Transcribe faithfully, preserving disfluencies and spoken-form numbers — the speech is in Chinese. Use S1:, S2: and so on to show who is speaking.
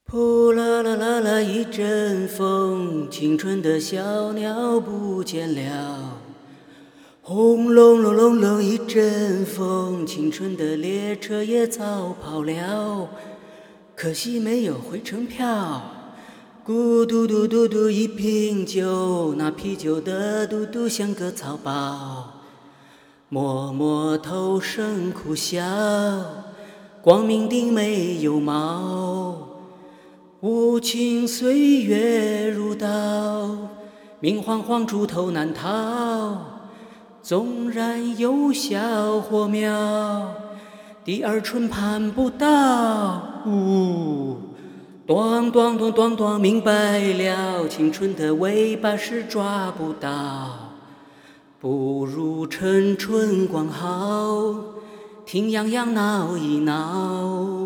S1: 扑啦啦啦啦一阵风，青春的小鸟不见了。轰隆隆隆隆一阵风，青春的列车也早跑了。可惜没有回程票。咕嘟嘟嘟嘟一瓶酒，那啤酒的嘟嘟像个草包。摸摸头生苦笑，光明顶没有毛。无情岁月如刀，明晃晃猪头难逃。纵然有笑或妙，第二春盼不到。呜，咚咚咚咚咚，明白了，青春的尾巴是抓不到。不如趁春光好，听洋洋闹一闹。